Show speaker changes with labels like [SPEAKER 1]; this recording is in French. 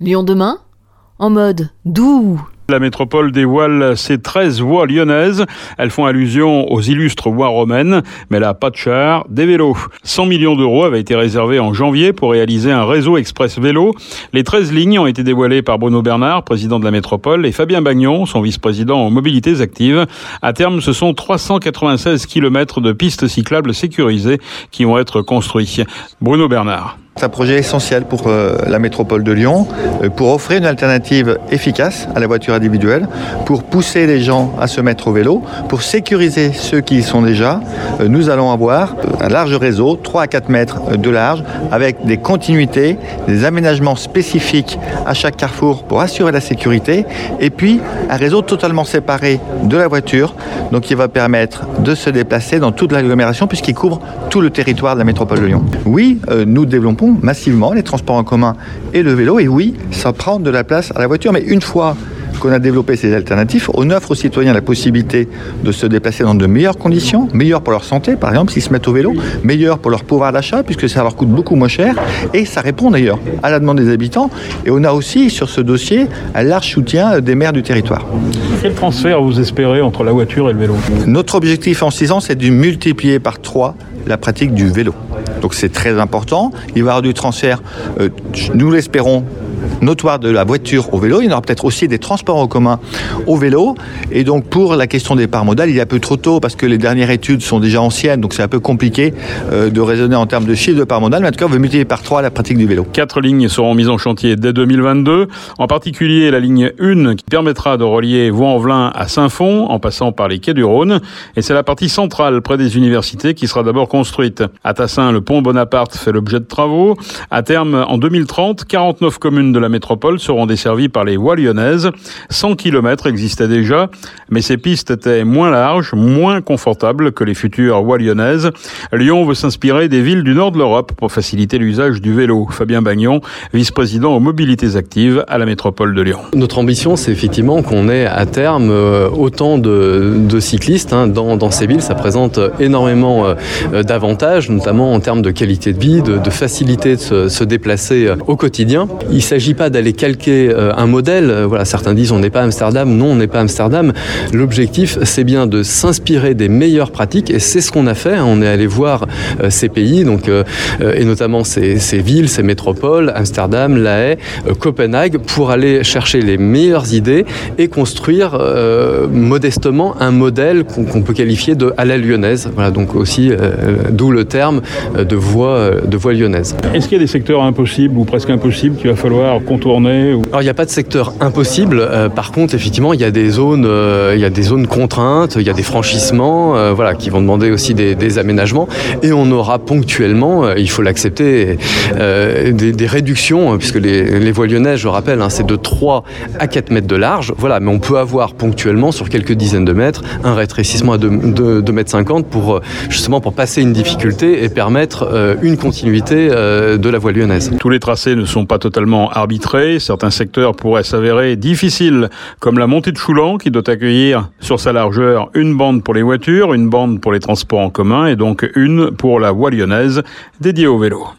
[SPEAKER 1] Lyon demain, en mode doux.
[SPEAKER 2] La métropole dévoile ses 13 voies lyonnaises. Elles font allusion aux illustres voies romaines, mais là, pas de chars, des vélos. 100 millions d'euros avaient été réservés en janvier pour réaliser un réseau express vélo. Les 13 lignes ont été dévoilées par Bruno Bernard, président de la métropole, et Fabien Bagnon, son vice-président en mobilités actives. À terme, ce sont 396 km de pistes cyclables sécurisées qui vont être construits. Bruno Bernard.
[SPEAKER 3] C'est un projet essentiel pour la métropole de Lyon, pour offrir une alternative efficace à la voiture individuelle, pour pousser les gens à se mettre au vélo, pour sécuriser ceux qui y sont déjà. Nous allons avoir un large réseau, 3 à 4 mètres de large, avec des continuités, des aménagements spécifiques à chaque carrefour pour assurer la sécurité, et puis un réseau totalement séparé de la voiture, donc qui va permettre de se déplacer dans toute l'agglomération puisqu'il couvre tout le territoire de la métropole de Lyon. Oui, nous développons massivement les transports en commun et le vélo, et oui, ça prend de la place à la voiture, mais une fois qu'on a développé ces alternatives, on offre aux citoyens la possibilité de se déplacer dans de meilleures conditions, meilleures pour leur santé, par exemple, s'ils se mettent au vélo, meilleures pour leur pouvoir d'achat, puisque ça leur coûte beaucoup moins cher, et ça répond d'ailleurs à la demande des habitants, et on a aussi sur ce dossier un large soutien des maires du territoire.
[SPEAKER 2] Quel transfert vous espérez entre la voiture et le vélo ?
[SPEAKER 3] Notre objectif en 6 ans, c'est de multiplier par 3 la pratique du vélo. Donc c'est très important. Il va y avoir du transfert, nous l'espérons, notoire de la voiture au vélo. Il y en aura peut-être aussi des transports en commun au vélo. Et donc pour la question des parts modales, il est un peu trop tôt parce que les dernières études sont déjà anciennes, donc c'est un peu compliqué de raisonner en termes de chiffre de parts modales. Mais en tout cas, on veut multiplier par 3 la pratique du vélo.
[SPEAKER 2] 4 lignes seront mises en chantier dès 2022. En particulier la ligne 1 qui permettra de relier Vaux-en-Velin à Saint-Fond en passant par les quais du Rhône. Et c'est la partie centrale près des universités qui sera d'abord construite. À Tassin, le pont Bonaparte fait l'objet de travaux. À terme, en 2030, 49 communes de la métropole seront desservies par les voies lyonnaises. 100 km existaient déjà, mais ces pistes étaient moins larges, moins confortables que les futures voies lyonnaises. Lyon veut s'inspirer des villes du nord de l'Europe pour faciliter l'usage du vélo. Fabien Bagnon, vice-président aux mobilités actives à la métropole de Lyon.
[SPEAKER 4] Notre ambition, c'est effectivement qu'on ait à terme autant de cyclistes dans ces villes. Ça présente énormément d'avantages, notamment en termes de qualité de vie, de facilité de se déplacer au quotidien. Il ne s'agit pas d'aller calquer un modèle. Voilà, certains disent on n'est pas Amsterdam. Non, on n'est pas Amsterdam. L'objectif, c'est bien de s'inspirer des meilleures pratiques, et c'est ce qu'on a fait. On est allé voir ces pays, donc, et notamment ces villes, ces métropoles, Amsterdam, La Haye, Copenhague, pour aller chercher les meilleures idées et construire modestement un modèle qu'on peut qualifier de à la lyonnaise. Voilà, donc aussi, d'où le terme de voie lyonnaise.
[SPEAKER 2] Est-ce qu'il y a des secteurs impossibles ou presque impossibles qu'il va falloir contourner
[SPEAKER 4] Alors, il n'y a pas de secteur impossible. Par contre, effectivement, il y a des zones contraintes, il y a des franchissements, qui vont demander aussi des aménagements. Et on aura ponctuellement, il faut l'accepter, des réductions, puisque les voies lyonnaises, je rappelle, c'est de 3 à 4 mètres de large. Voilà, mais on peut avoir ponctuellement, sur quelques dizaines de mètres, un rétrécissement à 2,50 mètres pour passer une difficulté et permettre une continuité de la voie lyonnaise.
[SPEAKER 2] Tous les tracés ne sont pas totalement arbitrés. Certains secteurs pourraient s'avérer difficiles, comme la montée de Choulan, qui doit accueillir sur sa largeur une bande pour les voitures, une bande pour les transports en commun et donc une pour la voie lyonnaise dédiée au vélo.